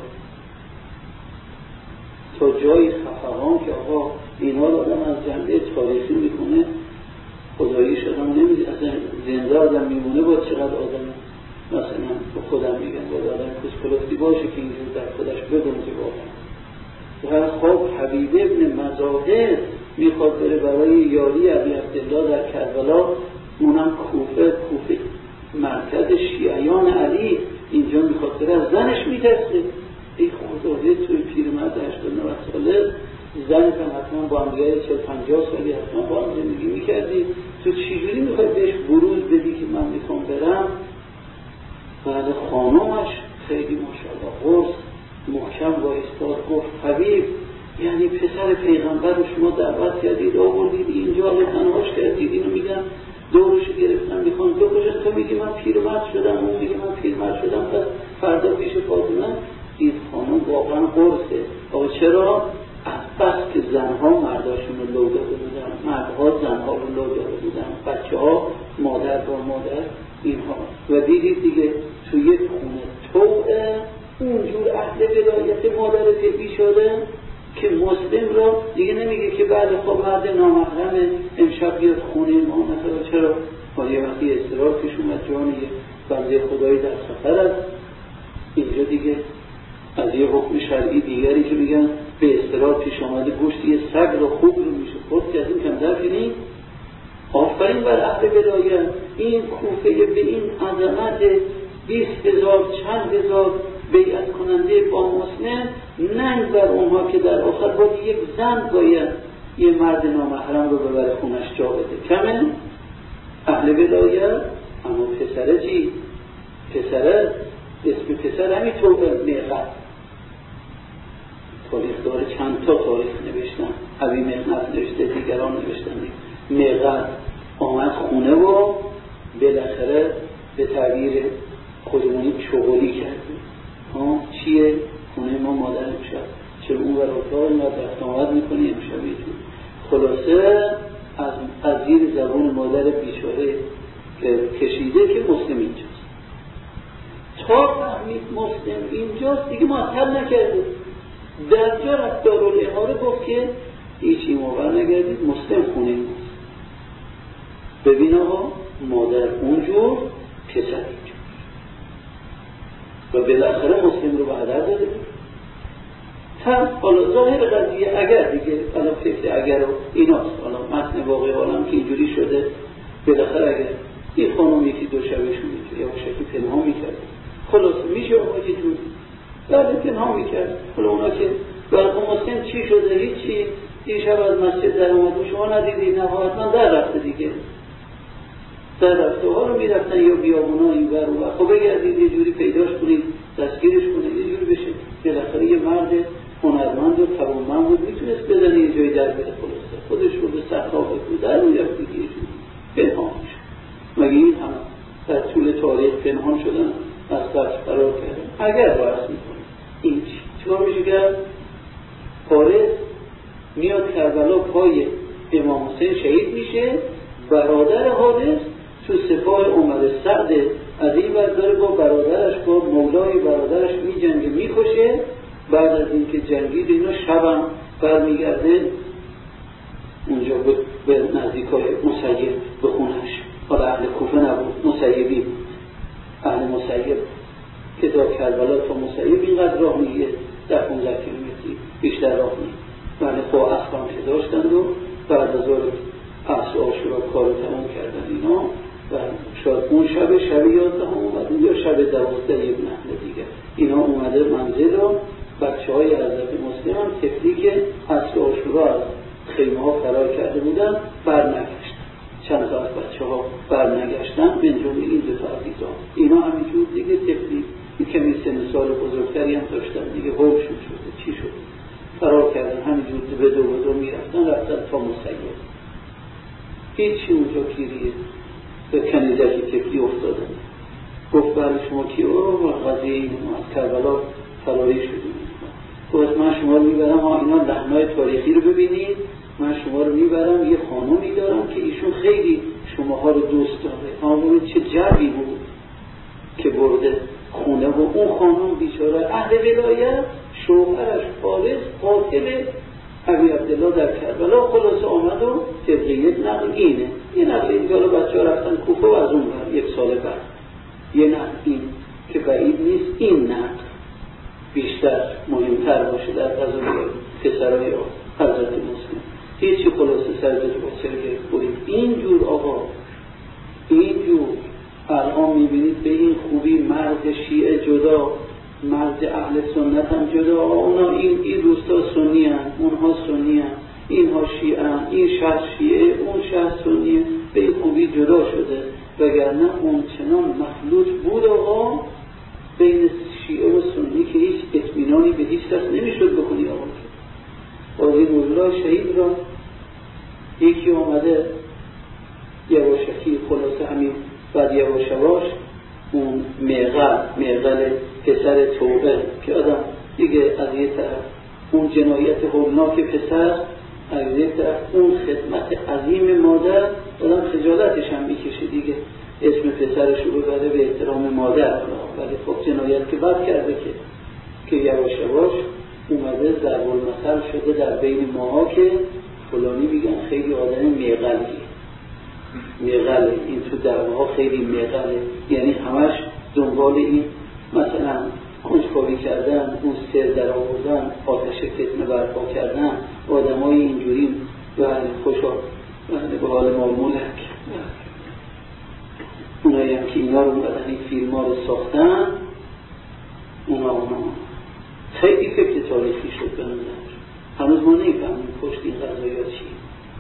S1: تا جای خفقان که آقا اینا آدم از جنبه تاریخی میکنه، خدایی شدم نمیده، اصلا زنده آدم میمونه با چقدر آدم مثلا با خودم میگن با آدم کسکلفتی باشه که اینجور در خودش بدونزی باشه. و خب حبیب ابن مزاهد میخواد بره برای یاری ابی عبدالله در کربلا، اونم کوفه، کوفه مرکز شیعیان علی، اینجا میخواد بره از زنش میترسه. ای خدایی توی پیرمرد هشتاد و نه ساله زنت هم حتما با هم دیگه چهل پنجاه سالی حتما با هم زندگی میکردی، تو چجوری میخوای بهش بروز بدی که من میخوام برم؟ بعد خانومش خیلی ماشاءالله قرص محکم با استاد گفت حبیب، یعنی پسر پیغمبر رو شما دعوت کردید آوردید اینجا رو تنهاش کردید، اینو میگن دورش گرفتن میخوان بکشن، تو میگی من پیرمرد شدم، اون میگی من پیرمرد شدم، پس فردا پیش فاطمه. این خانم واقعا قرصه. آقا چرا؟ از بس که زنها مرداشون رو لو داده بودن، مردها زنها رو لو داده بودن، بچه ها مادر با مادر اینها. و دیدید دیگه توی یک خونه توعه اونجور اهل ولایت مادر طبی شده که مسلم را دیگه نمیگه که بعد خب مرد نامحرمه امشب بیاد خونه ما مثلا. چرا؟ حالا یه وقتی اضطرار پیش اومد جان یه بنده خدایی در سفر است، اینجا دیگه از یه حکم شرعی دیگری که میگن به اضطرار پیش آمده گوشت یه سگ رو خوب رو میشه خود که از این کم در کنید. آفرین بر اهل ولایت. این کوفه به این عظمت بیست هزار چند هزار بیعت کننده با مسلم، ننگ بر اونها که در آخر باید یک زن باید یه مرد نامحرم رو ببره خونش جا بده. کمه؟ اهل ولایت. اما پسره چی؟ پسره اسم پسر همین توبه میقت تاریخ داره، چند تا تاریخ نوشتن، حبی مقنط نوشته، دیگران نوشتن. میقت آمد خونه و بالاخره به تعبیر خودمونی چغلی کردیم. ها چیه؟ خونه ما مادر امشب چه اون ور اتاق ما دست آمد میکنی امشب ایتون. خلاصه از, از زیر زبون مادر بیچاره که کشیده که مسلم اینجاست. تا فهمید مسلم اینجاست دیگه معطل نکرده، در جا رفت دارالاماره گفت که هیچی موقع نگردید، مسلم خونه ماست. ببین آقا مادر اونجور پسر اینجور و بالاخره مسلم رو به هدر داده. هم حالا ظاهر قضیه اگر دیگه حالا فکر اگر رو ایناست، حالا متن واقعی حالم که اینجوری شده بالاخره اگر این خانم یکی دو شبشون میتونه یا شکی پنهان میکرد خلاص میشه اونها که جون بعد پنهان میکرد. حالا اونا که برای مسلم چی شده؟ هیچی. دیشب از مسجد در اومد شما ندیدید؟ نه حتما در رفته دیگه، در رفته ها رو میرفتن یا بیابونا این بر و خب بگردید یه جوری پیداش کنید دستگیرش کنید یه جوری بشه. بالاخره یه مرد هنرمند و توانمند بود میتونست بزنه یه جایی در بره. خلاصه خودش رو به صحرا بگو در میرفت دیگه یه جوری پنهان میشه. مگه این هم در طول تاریخ پنهان شدن از قصد قرار کردن؟ اگر باعث میکنه این چی؟ چطور میشه کرد؟ پاره میاد کربلا پای امام حسین شهید میشه، برادر حادث تو سپاه عمر سعد از این برداره با برادرش با مولای برادرش می جنگه می کشه. بعد از این که جنگید اینا شبم برمیگرده اونجا به نزدیکای مسیب به خونش. حالا اهل کوفه نبود، مسیبی اهل مسیب که دا کربلا تا مسیب اینقدر راه میگه در پانزده کیلومتری بیشتر راه میگه. بله با اخوان که داشتند و بعد از عصر عاشورا کارو تمام کردن اینا و شاید اون شب شب یازده هم اومده یا شب دوازده یک نحله دیگه اینا اومده منزل رو بچه های حضرت مسلم هم طفلی که عصر عاشورا از خیمه ها فرار کرده بودن برنگشتن. چند تا از بچه ها برنگشتن من جمعی این دو تا عزیزان اینا همینجور دیگه طفلی این کمی سن سال بزرگتری هم داشتن دیگه هوشون شده چی شد فرار کردن همینجور به دو به دو میرفتن رفتن تا مسیب. هیچی اونجا کیریه به کنیزکی تفلی افتادن. گفت برای شما کی؟ او قضیه این ما از کربلا فراری شدیم. گفت من شما رو میبرم ها اینا لحنای تاریخی رو ببینید، من شما رو میبرم یه خانومی دارم که ایشون خیلی شماها رو دوست داره. ها ببینید چه جوی بود که برده خونه و اون خانوم بیچاره اهل ولایت شوهرش فارس قاتل ابی عبدالله در کربلا. خلاصه آمد و طبق یک نقل اینه یه نقل اینجا رو بچه ها رفتن کوفه و از اون بر یک سال بعد یه نقل این که بعید نیست این نقل بیشتر مهمتر باشه در قضایی پسرهای حضرت مسلم. هیچی خلاصه سرزد با سرگه برید اینجور آقا اینجور الان میبینید به این خوبی مرد شیعه جدا مرد اهل سنت هم جدا. اونا این این روستا سنی هم اونها سنی هم اینها شیعه هم این شهر شیعه اون شهر سنیه به این خوبی جدا شده. وگرنه اون چنان مخلوط بود آقا بین شیعه و سنی که هیچ اطمینانی به هیچ کس نمیشد بکنی. آقا قاضی نورالله شهید را یکی آمده یواشکی خلاصه همین بعد یواش یواش اون میغل میغل پسر توبه که آدم دیگه از یه طرف اون جنایت هولناک پسر از یک طرف اون خدمت عظیم مادر آدم خجالتش هم میکشه دیگه، اسم پسرش رو ببره به احترام مادر، ولی خب جنایت که بد کرده که که یواش یواش اومده ضرب المثل شده در بین ماها که فلانی میگن خیلی آدم میغلی میغله، این تو دعواها خیلی میغله، یعنی همش دنبال این مثلا کنجکاوی کردن، اون سر در آوردن، آتش فتنه برپا کردن، آدمای اینجوری و خوشا به حال مامولک. اونایی هم که اینا رو اومدن این فیلم ها رو ساختن، اونا اونا خیلی فکر تاریخی شد به نظر. هنوز ما نمیفهمیم پشت این قضایا چیه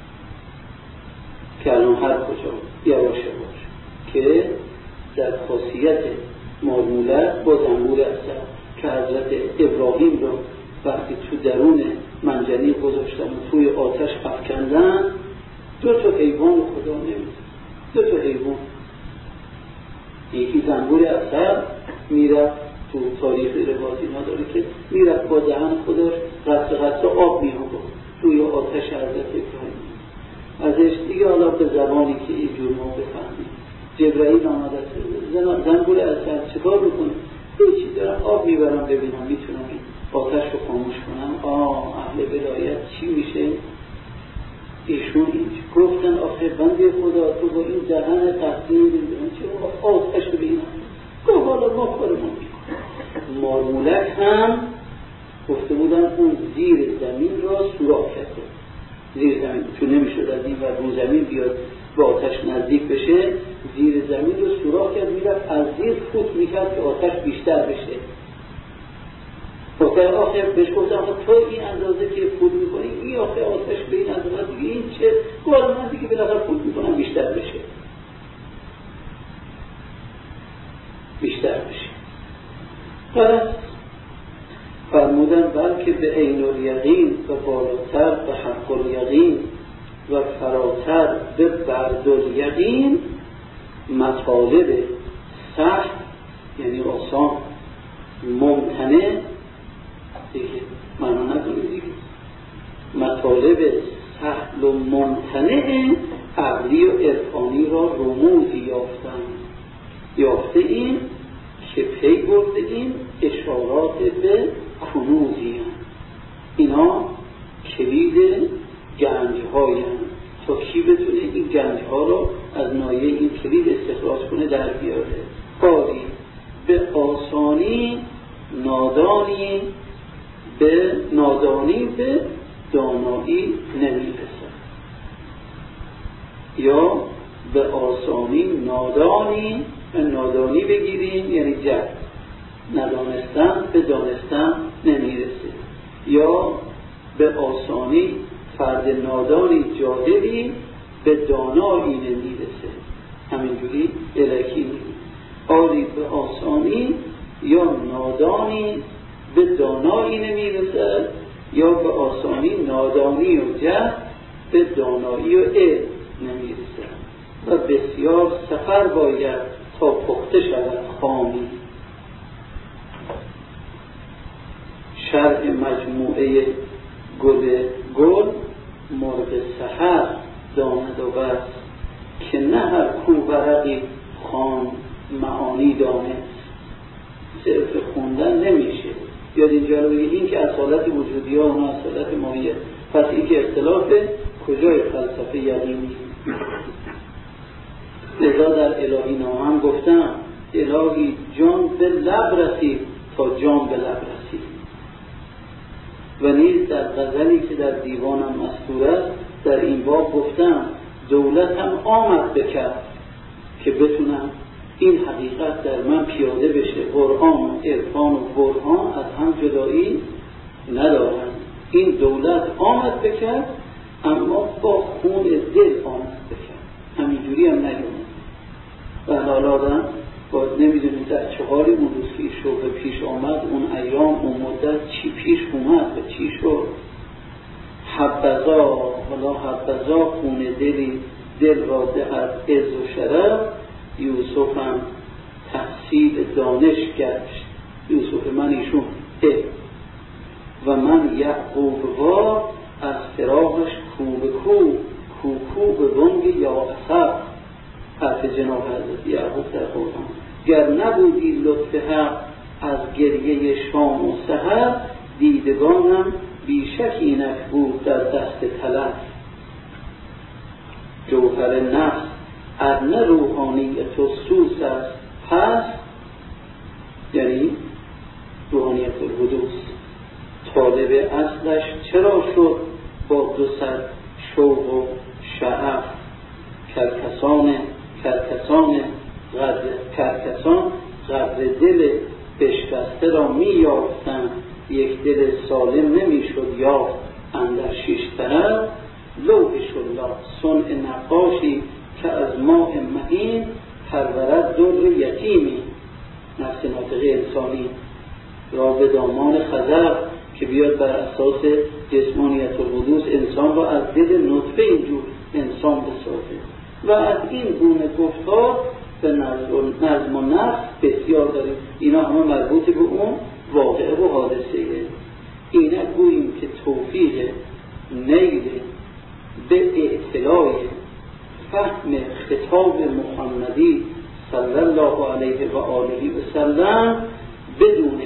S1: که الان هر کجا یواش یواش که در خاصیت مارمولت با زنبور اثر که حضرت ابراهیم رو وقتی تو درون منجنیق گذاشتن و توی آتش افکندن، دو تا حیوان خدا نمید، دو تا حیوان، یکی زنبور اثر میرفت تو تاریخ روایتی اینا داره که میرفت با دهن خودش قطره قطره آب می‌آورد توی آتش حضرت ابراهیم. ازش دیگه حالا به زبانی که اینجور ما بفهمیم جبرائیل آمده زنبور اثر چکار بکنه؟ هیچی، دارم آب میبرم ببینم میتونم این آتش رو خاموش کنم. آه اهل ولایت چی میشه؟ ایشون اینج گفتن آخه بنده خدا تو با این دهن تقدیم میدونم چه آتش رو بینم گفت حالا ما کارمون میکنم. مارمولک هم گفته بودن اون زیر زمین را سوراخ کرده، زیر زمین چون نمیشد از این و رو زمین بیاد با آتش نزدیک بشه، زیر زمین رو سوراخ کرد، میرفت از زیر فوت میکرد که آتش بیشتر بشه. آخر آخر بهش گفتم تو این اندازه که فوت میکنی این آخر آتش به این اندازه دیگه این چه؟ گوال من دیگه بالاخره فوت میکنم بیشتر بشه بیشتر بشه پس فرمودن بلکه به عین الیقین و بالاتر به حق الیقین و فراتر به برد الیقین مطالب سخت یعنی آسان، ممتنع دیگه معنا نداره دیگه، مطالب سهل و ممتنع عقلی و عرفانی را رموزی یافتن یافته این که پی برده این اشارات به کنوزی هم. اینا کلید گنج های هم تا کی بتونه این گنج ها رو از نایه این کلید استخراج کنه در بیاره. کاری به آسانی نادانی به نادانی به دانایی نمیرسد، یا به آسانی نادانی نادانی بگیریم یعنی جد، ندانستن به دانستن نمیرسه، یا به آسانی فرد نادانی جاهلی به دانایی نمیرسه، همینجوری الکی آری به آسانی یا نادانی به دانایی نمیرسد، یا به آسانی نادانی و جهل به دانایی و علم نمیرسد و بسیار سفر باید تا پخته شود خامی. شرح مجموعه گل گل مرغ سحر دامد و بس که نه هر کو ورقی خوان معانی دانست. صرف خوندن نمیشه، یاد اینجا رو بگید این که اصالت وجودی ها اون اصالت ماهیه، پس این که اختلاف کجای فلسفه یقینی. لذا در الهی نامه هم گفتم الهی جان به لب رسید تا جان به لب رسید. و نیز در غزلی که در دیوانم مستور است در این باب گفتم دولت هم آمد بکرد که بتونم این حقیقت در من پیاده بشه. قرآن و عرفان و برهان از هم جدایی ندارن. این دولت آمد بکرد اما با خون دل آمد بکرد، همینجوری هم نیومد. و حالا آدم باید نمیدونید در چهاری اون روز که شوق پیش آمد اون ایام اون مدت چی پیش اومد و چی شد. حبذا حالا حبذا خون دلی دل را دهد عز و شرف، یوسف هم تحصیل دانش گشت. یوسف من ایشون اه و من یعقوب وار از فراقش کوب کوب کوکو به بانگ یا اثر، حرف جناب حضرت یعقوب در قرآن. گر نبودی لطف حق از گریه شام و سحر، دیدگانم بیشک اینک بود در دست تلف. جوهر نفس ارنه روحانیت و سوس است، پس یعنی روحانیت الحدوث طالب اصلش چرا شد با دو صد شوق و شعف. کرکسان کرکسان قدر کرکسان قدر دل بشکسته را می یافتند، یک دل سالم نمی شد یافت اندر شش طرف. لوحش الله صنع نقاشی که از ماه مهین، پرورد در یتیمی. نفس ناطقه انسانی را به دامان خضر که بیاد بر اساس جسمانیت الحدوث انسان را از دل نطفه اینجور انسان بسازه. و از این گونه گفتار به نظم و نفس بسیار داریم. اینا همه مربوط به اون واقعه و حادثه. اینا گوییم که توفیق نیل به اطلاع فهم خطاب محمدی صلی الله علیه و آله و سلم بدون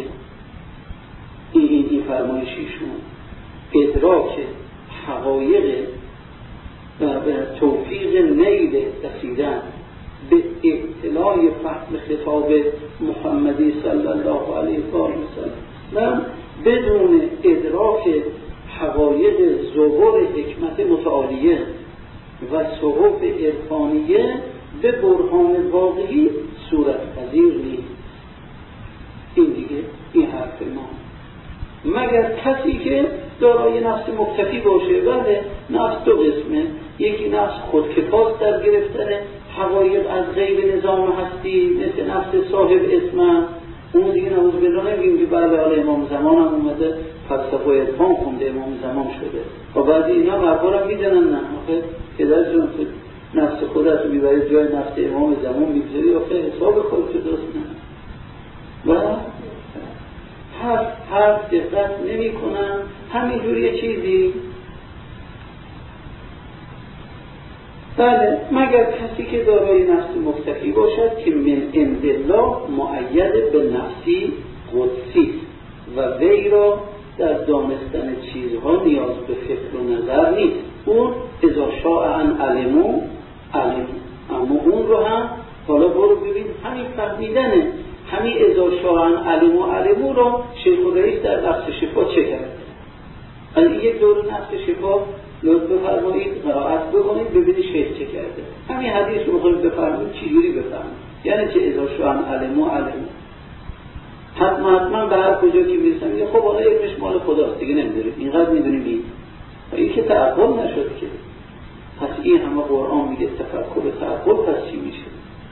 S1: این این فرمایشیشون ادراک حقایق و به توفیق نیل رسیدن به اطلاع فهم خطاب محمدی صلی الله علیه و آله و سلم بدون ادراک حقایق ظهور حکمت متعالیه و صحف عرفانیه به برهان واقعی صورت پذیر نیست. این دیگه این حرف ما. مگر کسی که دارای نفس مکتفی باشه. بله نفس دو قسمه، یکی نفس خودکفاست در گرفتن حقایق از غیر نظام هستی مثل نفس صاحب اسمم، اون دیگه نعوذ بالله نگیم که بله حالا امام زمان هم اومده فلسفه و عرفان خونده امام زمان شده و بعضی اینا مربار هم میدنن. نه آخه پدر جون نفس خودت رو میبرید جای نفس امام زمان میگذاری، آخه حساب خودت رو درست نه و حرف حرف دقت نمی کنن. همینجور یه چیزی بله مگر کسی که دارای نفس مکتفی باشد که من عند الله مؤید به نفسی قدسی و وی را در دانستن چیزها نیاز به فکر و نظر نیست. اون اذا شاء ان علمو علم، اما اون رو هم حالا برو ببین همین فهمیدنه، همین اذا شاء ان علمو علمو رو شیخ الرئیس در نفس شفا چه کرده؟ از یک دور نفس شفا لطف بفرمایید قرائت بکنید ببینید شیخ چه کرده. همین حدیث رو می‌خوایم بفرمایید چجوری بفهمید، یعنی چه اذا شاء ان علمو علمو. حتما حتما به هر کجا که میرسن میگه خب حالا علمش مال خداست دیگه نمیدونیم، اینقدر میدونیم این و این که تعقل نشد که. پس این همه قرآن میگه تفکر و تعقل، پس چی میشه؟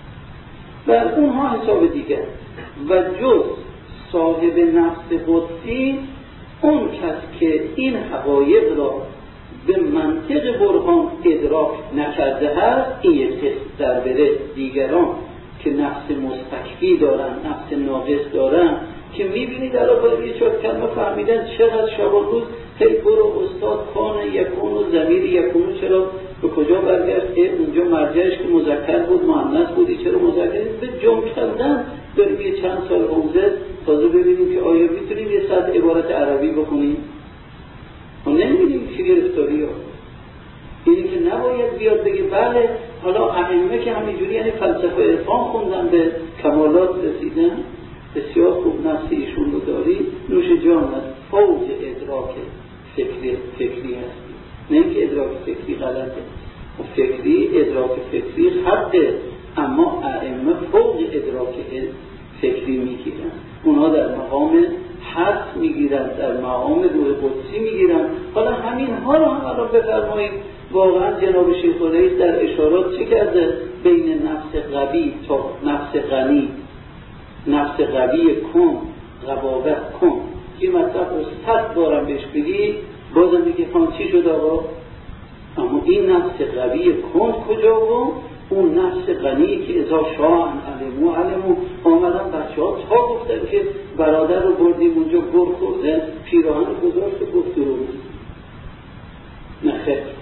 S1: و اونها حساب دیگر. و جز صاحب نفس قدسی اون کس که این حقایق را به منطق برهان ادراک نکرده هست، این یک قسم در بره. دیگران که نفس مستکفی دارن، نفس ناقص دارن، که میبینی در آقای یه چهار کلمه فهمیدن چقدر شب و روز هی برو استاد کان یکون و ضمیر یکون چرا به کجا برگشت؟ اونجا مرجعش که مذکر بود مؤنث بودی چرا مذکر؟ به جمع کردن داریم یه چند سال حوزه تازه ببینیم که آیا میتونیم یه صد عبارت عربی بخونیم و نمیدونیم چی گرفتاری ها. اینی که نباید بیاد بگه بله حالا ائمه که همینجوری یعنی فلسفه عرفان خوندن به کمالات رسیدن، بسیار خوب نفس ایشون رو داری، نوش جانت فوق ادراک فکری فکری هستی. نه اینکه ادراک فکری غلطه، فکری ادراک فکری حقه، اما ائمه فوق ادراک فکری میگیرن. اونها در مقام حس میگیرن، در مقام روح قدسی میگیرن. حالا همین ها رو هم الان بفرمایید واقعا جناب شیخ الرئیس در اشارات چه کرده بین نفس قوی تا نفس غنی، نفس قوی کن غبابت کن. این مطلب رو صد بارم بهش بگی بازم میگه خان چی شد آقا؟ اما این نفس قوی کن کجا بود؟ اون نفس غنی که ازا شاه علمو علمو آمدن بچه ها تا گفتن که برادر رو بردیم اونجا گر خورده، پیراهن گذاشت و گفت درو نه خیلی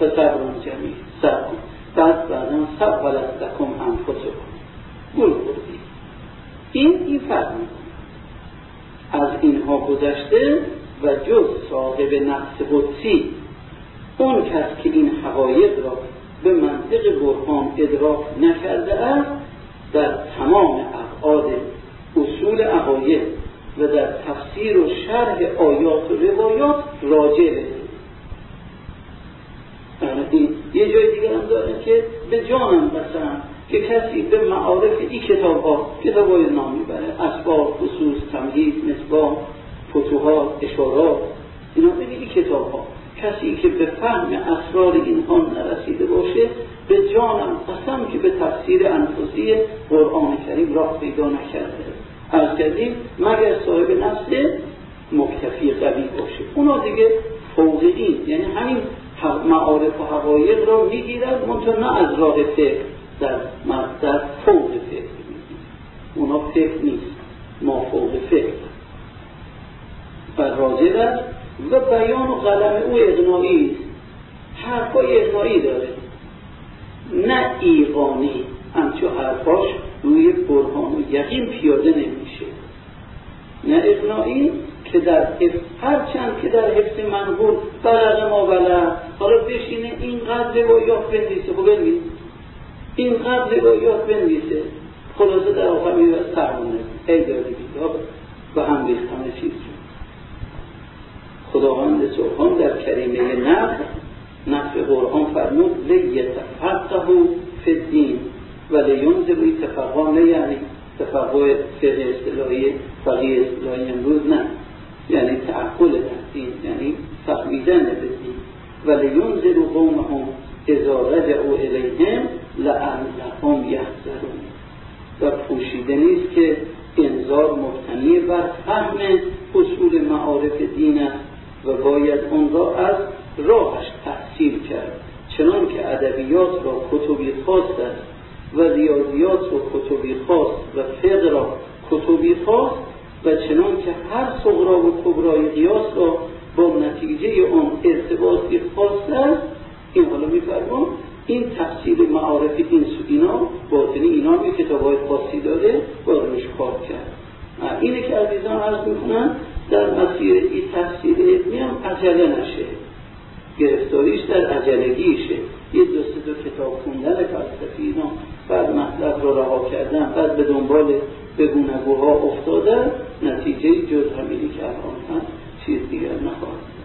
S1: فصبرون جمیل، صبر کن. بعد بعدا سولت لکم انفسکم، گل خوردی. این این فرق میکنه. از اینها گذشته و جز صاحب نفس قدسی، اون کس که این حقایق را به منطق برهان ادراک نکرده است، در تمام ابعاد اصول عقاید و در تفسیر و شرح آیات و روایات راجع بده. این یه جای دیگر هم داره که به جانم قسم که کسی به معارف این کتاب ها کتاب های نام میبره، اسباب، خصوص، تمهید، مصباح، فتوحات، اشارات، اینا بگه این کتاب ها، کسی که به فهم اسرار اینها نرسیده باشه به جانم قسم که به تفسیر انفسی قرآن کریم راه پیدا نکرده. عرض کردیم مگر صاحب نفس مکتفی قوی باشه. اونا دیگه فوق این، یعنی همین معارف و حقایق را میگیرن منطقه نه از راه فقه، در در فوق فقه میگیرن. اونا فقه نیست، ما فوق فقه و راجع و بیان و قلم او اغنایی است. حرفای اغنایی داره نه ایقانی، همچو حرفاش روی برهان و یقین پیاده نمیشه. نه اغنایی که در هر چند که در حفظ منقول بلغ ما بلغ، حالا بشینه اینقدر روایات بنویسه، خب بنویسه اینقدر روایات بنویسه، خلاصه در آخر میگه از ترمونه ای داری بیداب و هم ریختن چیز شد. خداوند سبحان در کریمه نفع نفع قرآن فرمود لیتفقهوا فی الدین و لینذروا تفقها، نه یعنی تفقه فقه اصطلاحی فقیه اصطلاحی امروز، نه، یعنی تعقل در دین، یعنی فهمیدن به دین. و لینذروا قومهم اذا رجعوا الیهم لعلهم یحذرون. و پوشیده نیست که انذار مبتنی بر فهم اصول معارف دین است و باید اون را از راهش تحصیل کرد، چنان که ادبیات را کتبی خاص است و ریاضیات را کتبی خاص و فقه را کتبی خاص و چنان که هر صغرا و کبرای قیاس را با نتیجه اون ارتباطی خاص است. این حالا می‌فرمام این تفسیر معارف این سو اینا باطنی اینا می کتاب‌های خاصی داره با روش کار کرد. اینه که عزیزان عرض میکنن در مسیر این تفسیر علمی هم عجله نشه، گرفتاریش در عجلگیشه. یه دو سه دو کتاب خوندن فلسفی اینا بعد مطلب رو رها کردن، بعد به دنبال بگونگوها افتادن، نتیجه جز همینی که الان هست چیز دیگر نخواهد.